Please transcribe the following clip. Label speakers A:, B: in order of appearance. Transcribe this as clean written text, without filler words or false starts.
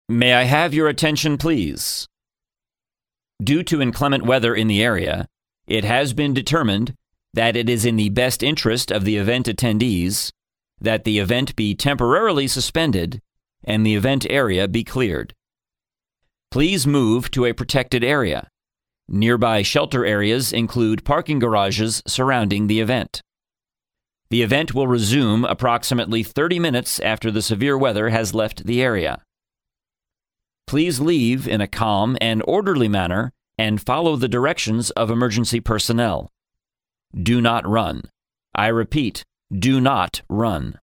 A: May I have your attention, please? Due to inclement weather in the area, it has been determined that it is in the best interest of the event attendees that the event be temporarily suspended and the event area be cleared. Please move to a protected area. Nearby shelter areas include parking garages surrounding the event. The event will resume approximately 30 minutes after the severe weather has left the area. Please leave in a calm and orderly manner and follow the directions of emergency personnel. Do not run. I repeat, do not run.